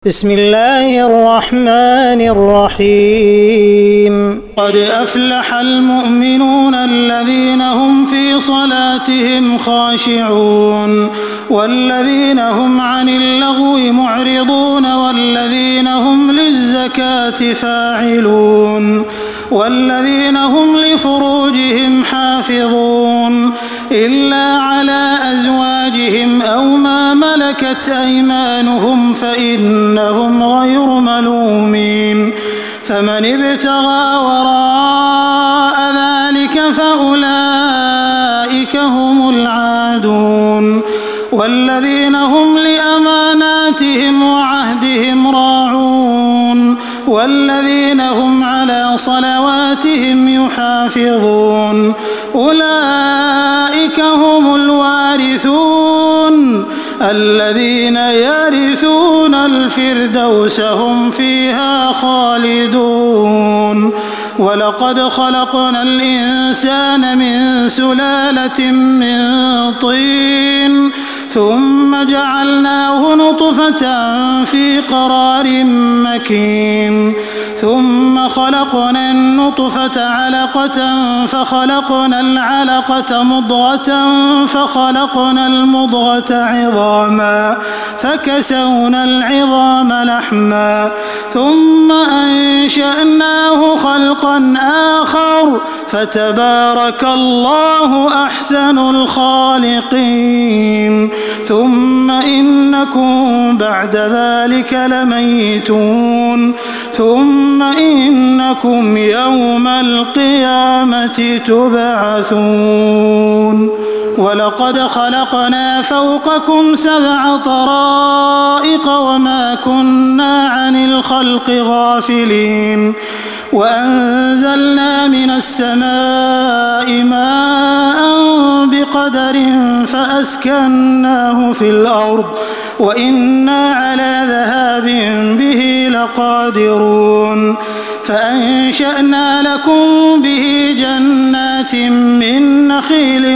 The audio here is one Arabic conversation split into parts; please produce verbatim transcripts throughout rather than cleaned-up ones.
بسم الله الرحمن الرحيم قد أفلح المؤمنون الذين هم في صلاتهم خاشعون والذين هم عن اللغو معرضون والذين هم للزكاة فاعلون والذين هم لفروجهم حافظون إلا على أزواجهم أو ما ملكت أيمانهم فإنهم غير ملومين فمن ابتغى وراء ذلك فأولئك هم العادون والذين هم لأماناتهم وعهدهم راعون والذين هم على صلواتهم يحافظون أولئك هم الوارثون الذين يرثون الفردوس هم فيها خالدون ولقد خلقنا الإنسان من سلالة من طين ثم جعلناه نطفة في قرار مكين ثم خلقنا النطفة علقة فخلقنا العلقة مضغة فخلقنا المضغة عظاما فكسونا العظام لحما ثم أنشأناه خلقا آخر فتبارك الله أحسن الخالقين ثم إنكم بعد ذلك لميتون ثم إنكم يوم القيامة تبعثون ولقد خلقنا فوقكم سبع طرائق وما كنا عن الخلق غافلين وأنزلنا من السماء ماء بقدر فأسكناه في الأرض وإنا على ذهاب به لقادرون فأنشأنا لكم به جنات من نخيل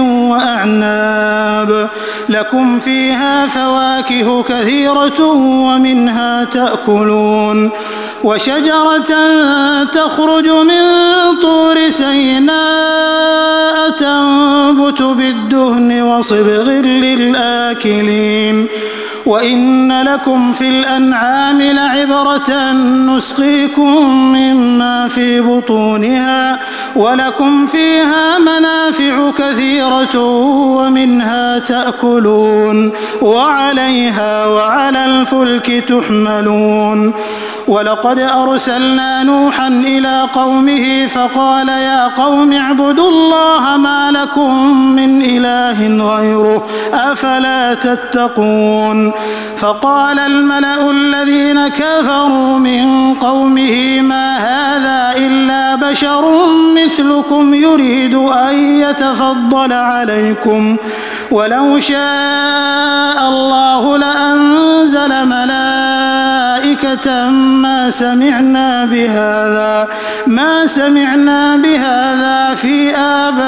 وأعناب لكم فيها فواكه كثيرة ومنها تأكلون وشجرة تخرج من طور سيناء تنبت بالدهن وصبغ للآكلين وإن لكم في الأنعام لعبرة نسقيكم مما في بطونها ولكم فيها منافع كثيرة ومنها تأكلون وعليها وعلى الفلك تحملون ولقد أرسلنا نوحا إلى قومه فقال يا قوم اعبدوا الله ما لكم من إله غيره أفلا تتقون فقال الملأ الذين كفروا من قومه ما هذا إلا بشر مثلكم يريد أن يتفضل عليكم ولو شاء الله لأنزل ملائكة ما سمعنا بهذا ما سمعنا بهذا في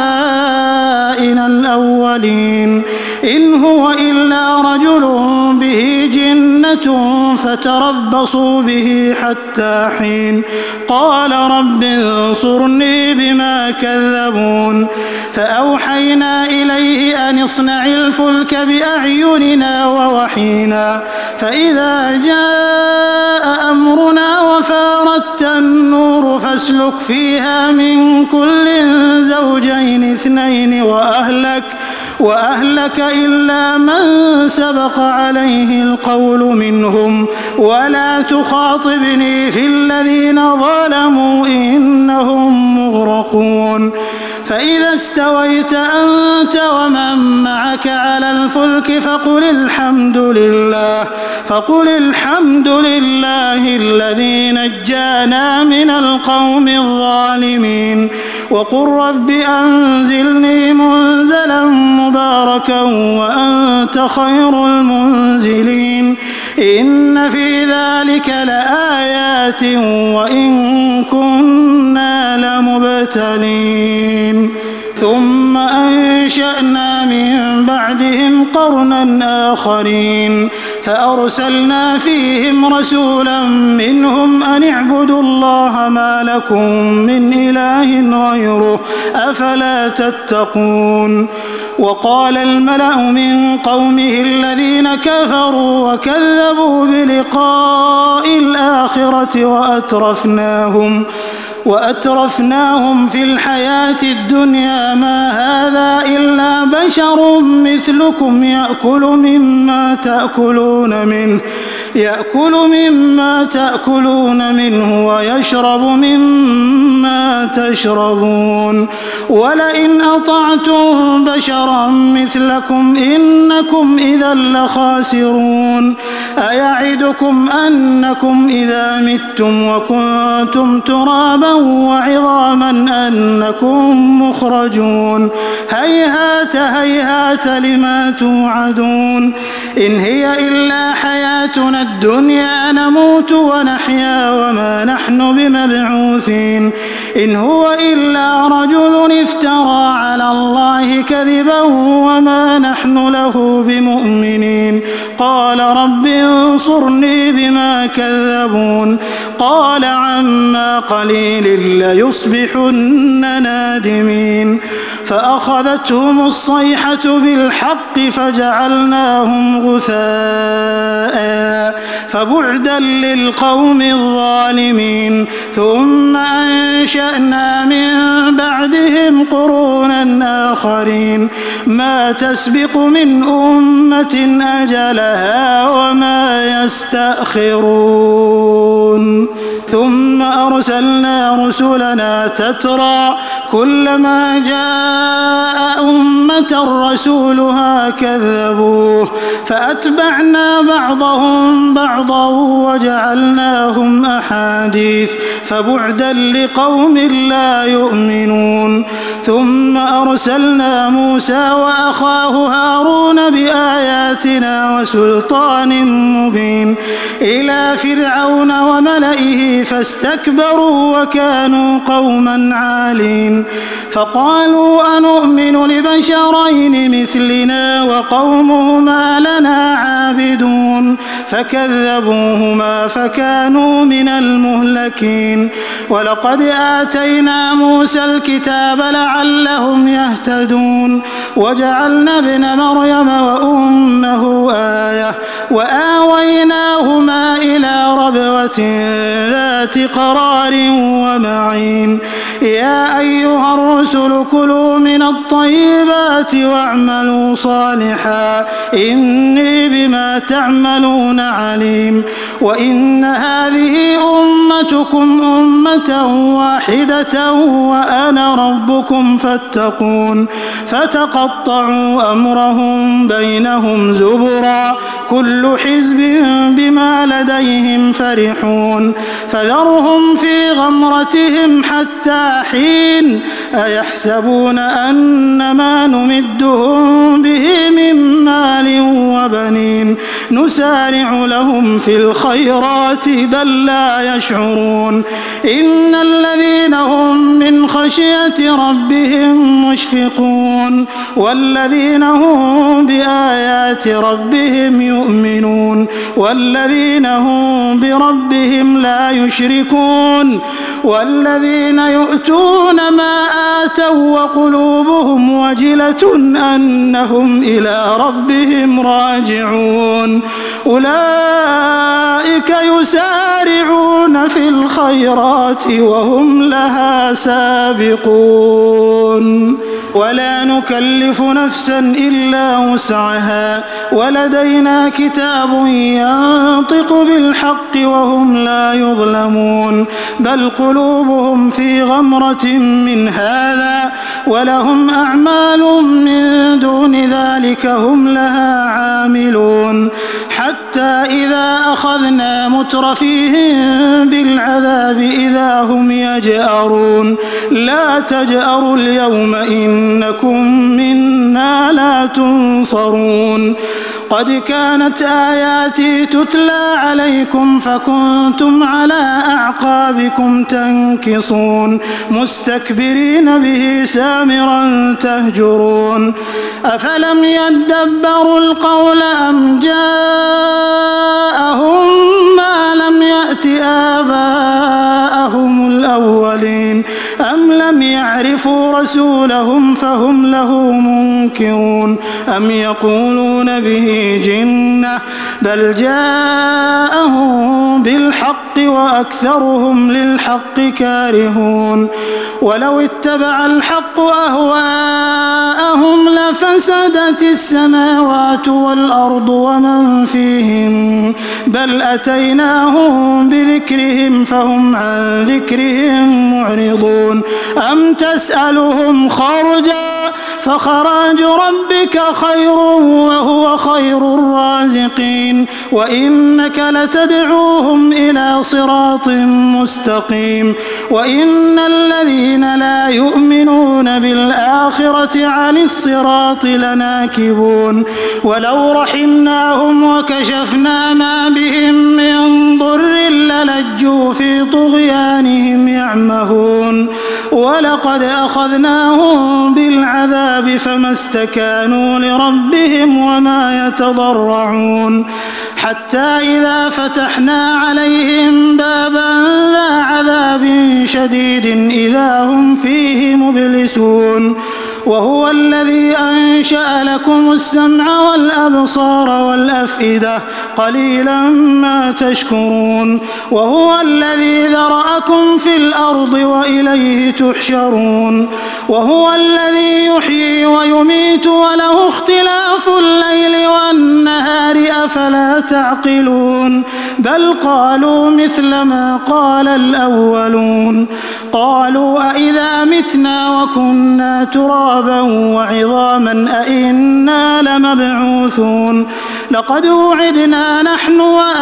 آبائنا الأولين إن هو إلا رجل به جنة فتربصوا به حتى حين قال رب انصرني بما كذبون فأوحينا إليه أن اصنع الفلك بأعيننا ووحينا فإذا جاء أمرنا وفاردت النور فاسلك فيها من كل زوجين اثنين وأهلك وأهلك إلا من سبق عليه القول منهم ولا تخاطبني في الذين ظلموا إنهم مغرقون فإذا استويت أنت ومن معك على الفلك فقل الحمد لله فقل الحمد لله الذي نجانا من القوم الظالمين وقل رب أنزلني منزلا مباركا وأنت خير المنزلين إن في ذلك لآيات وإن كنا لمبتلين ثم أنشأنا من بعدهم قرنا آخرين فأرسلنا فيهم رسولا منهم أن اعبدوا الله ما لكم من إله غيره أفلا تتقون وقال الملأ من قومه الذين كفروا وكذبوا بلقاء الآخرة وأترفناهم وأترفناهم في الحياة الدنيا ما هذا إلا بشر مثلكم يأكل مما تأكلون منه يأكل مما تأكلون منه ويشرب مما تشربون ولئن أطعتم بشرا مثلكم إنكم إذا لخاسرون أيعدكم أنكم إذا متم وكنتم ترابا وعظاما أنكم مخرجون هيهات هيهات لما توعدون إن هي إلا حياتنا الدنيا نموت ونحيا وما نحن بمبعوثين إن هو إلا رجل افترى على الله كذبا وما نحن له بمؤمنين قال رب انصرني بما كذبون قال عما قليل ليصبحن نادمين فأخذتهم الصيحة بالحق فجعلناهم غثاء فبعدا للقوم الظالمين ثم أنشأنا من بعدهم قرونا آخرين ما تسبق من أمة أجلها وما يستأخرون ثم أرسلنا رسلنا تترى كلما جاء أمة رسولها كذبوه فأتبعنا بعضهم بعضا وجعلناهم أحاديث فبعدا لقوم لا يؤمنون ثم أرسلنا موسى وأخاه هارون بآياتنا وسلطان مبين إلى فرعون وملئه فاستكبروا وكانوا قوما عالين فقالوا أنؤمن لبشرين مثلنا وقومهما لنا عابدون فكذبوهما فكانوا من المهلكين ولقد آتينا موسى الكتاب لعلهم يهتدون وجعلنا ابن مريم وأمه آية وآويناهما إلى ربوة ذات قرار ومعين يا أيها الرسل كلوا من الطيبات واعملوا صالحا إني بما تعملون عليم وإن هذه أمتكم أمة واحدة وأنا ربكم فاتقون فتقطعوا أمرهم بينهم زبرا كل حزب بما لديهم فرحون فذرهم في غمرتهم حتى حين أيحسبون أن ما نمدهم به من مال وبنين نسارع لهم في الخيرات بل لا يشعرون إن الذين هم من خشية ربهم مشفقون والذين هم بآيات ربهم يؤمنون والذين هم بربهم لا يشركون والذين يؤتون ما آتوا وقلوبهم وجلة أنهم إلى ربهم راجعون أولئك يسارعون في الخيرات وهم لها سابقون ولا نكلف نفسا إلا وسعها ولدينا كتاب ينطق بالحق وهم لا يظلمون بل قلوبهم في غمرة من هذا ولهم أعمال من دون ذلك هم لها عاملون حتى إذا أخذنا مترفيهم بالعذاب إذا هم يجأرون لا تجأروا اليوم إنكم منا لا تنصرون قد كانت آياتي تتلى عليكم فكنتم على أعقابكم تنكصون مستكبرين به سامرا تهجرون أفلم يدبروا القول أم جاءهم ما لم يأت آباءهم الأولين أم لم يعرفوا رسولهم فهم له منكرون أم يقولون به جنة بل جاءهم بالحق وأكثرهم للحق كارهون ولو اتبع الحق أهواءهم لفسدت السماوات والأرض ومن فيهم بل أتيناهم بذكرهم فهم عن ذكرهم معرضون أم تسألهم خرجا فخراج ربك خير وهو خير الرازقين وإنك لتدعوهم إلى صراط مستقيم وإن الذين لا يؤمنون بالآخرة عن الصراط لناكبون ولو رحمناهم وكشفنا ما بهم من ضر للجوا في طغيانهم يعمهون ولقد أخذناهم بالعذاب فما استكانوا لربهم وما يتضرعون حتى إذا فتحنا عليهم بابا ذا عذاب شديد إذا هم فيه مبلسون وهو الذي أنشأ لكم السمع والأبصار والأفئدة قليلا ما تشكرون وهو الذي ذرأكم في الأرض وإليه تحشرون وهو الذي يحيي ويميت وله اختلاف الليل والنهار أفلا تعقلون بل قالوا مثل ما قال الأولون قالوا أئذا متنا وكنا ترابا وعظاما أئنا لمبعوثون لقد وعدنا نحن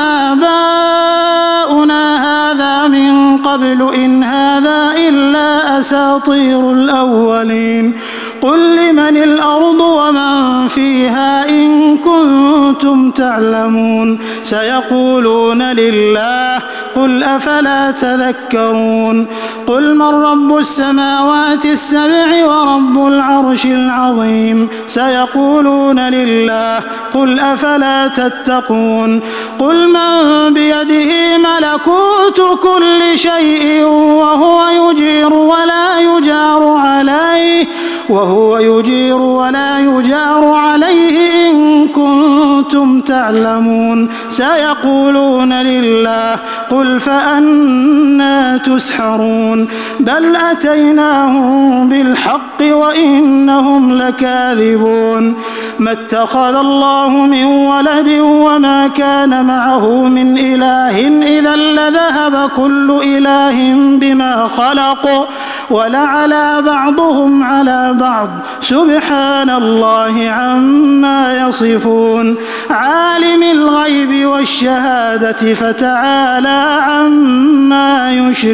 وآباؤنا هذا من قبل إن هذا إلا أساطير الأولين قل لمن الأرض ومن فيها إن كنتم تعلمون سيقولون لله قل أفلا تذكرون قل من رب السماوات السبع ورب العرش العظيم سيقولون لله قل أفلا تتقون قل من بيده ملكوت كل شيء وهو يجير ولا يجار عليه وهو يجير ولا يجار عليه إن كنتم تعلمون سيقولون لله قل فأنى تسحرون بل أتيناهم بالحق وإنهم لكاذبون ما اتخذ الله من ولد وما كان معه من إله إذا لذهب كل إله بما خلق ولعلى بعضهم على بعض سبحان الله عما يصفون عالم الغيب والشهادة فتعالى عما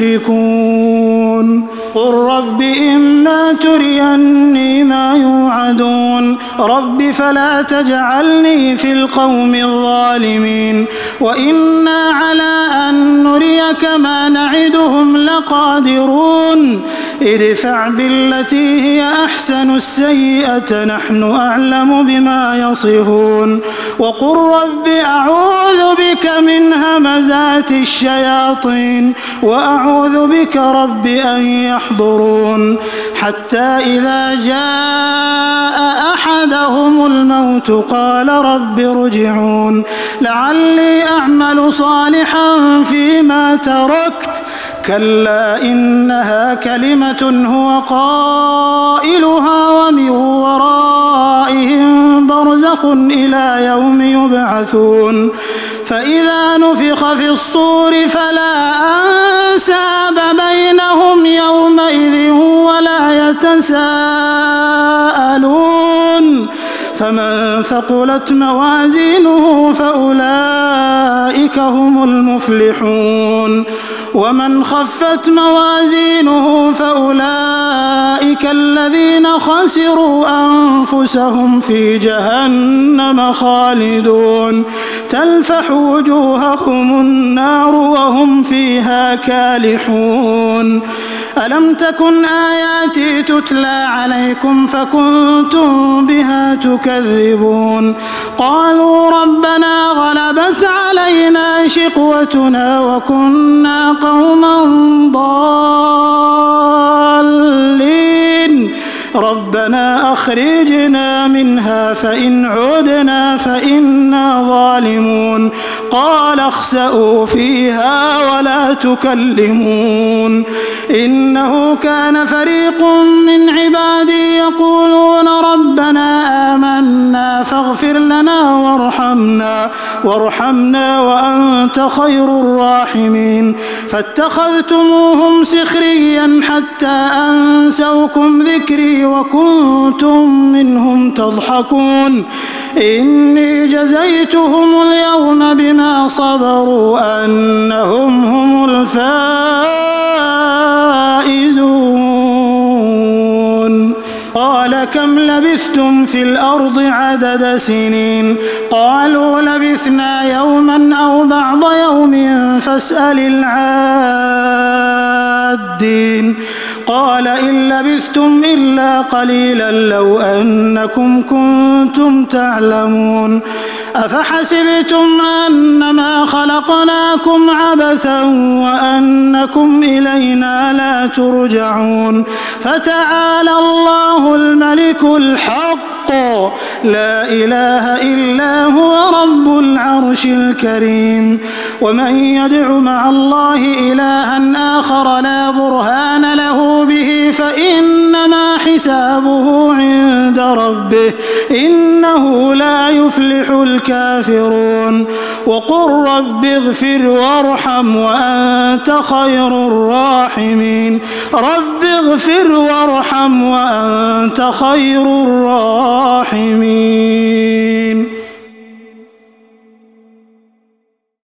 يشركون قل رب إما تريني ما يوعدون رب فلا تجعلني في القوم الظالمين وإنا على أن نريك ما نعدهم لقادرون ادفع بالتي هي أحسن السيئة نحن أعلم بما يصفون وقل رب أعوذ بك من همزات الشياطين وأعوذ بك رب أن يحضرون حتى إذا جاء أحدهم الموت قال رب ارجعون لعلي أعمل صالحا فيما تركت كلا إنها كلمة هو قائلها ومن ورائهم برزخ إلى يوم يبعثون فإذا نفخ في الصور فلا أنساب بينهم يومئذ ولا يتساءلون فمن ثقلت موازينه فأولئك هم المفلحون ومن خفت موازينه فأولئك الذين خسروا أنفسهم في جهنم خالدون تلفح وجوههم النار وهم فيها كالحون ألم تكن آياتي تتلى عليكم فكنتم بها تكذبون قالوا ربنا غلبت علينا شقوتنا وكنا قوما ضالين ربنا أخرجنا منها فإن عدنا فإنا ظالمون قال اخسئوا فيها ولا تكلمون إنه كان فريق من عبادي يقولون ربنا آمنا فاغفر لنا وارحمنا وارحمنا وأنت خير الراحمين فاتخذتموهم سخريا حتى أنسوكم ذكري وكنتم منهم تضحكون إني جزيتهم اليوم بما صبروا أنهم هم الفائزون قال كم لبثتم في الأرض عدد سنين قالوا لبثنا يوما أو بعض يوم فاسأل العادين قال إن لبثتم إلا قليلا لو أنكم كنتم تعلمون أفحسبتم أنما خلقناكم عبثا وأنكم إلينا لا ترجعون فتعالى الله الملك الحق لا إله إلا هو رب العرش الكريم ومن يدع مع الله إلها آخر لا برهان له به فإنما حسابه عند ربه إنه لا يفلح الكافرون وقل رب اغفر وارحم وأنت خير الراحمين رب اغفر وارحم وأنت خير الراحمين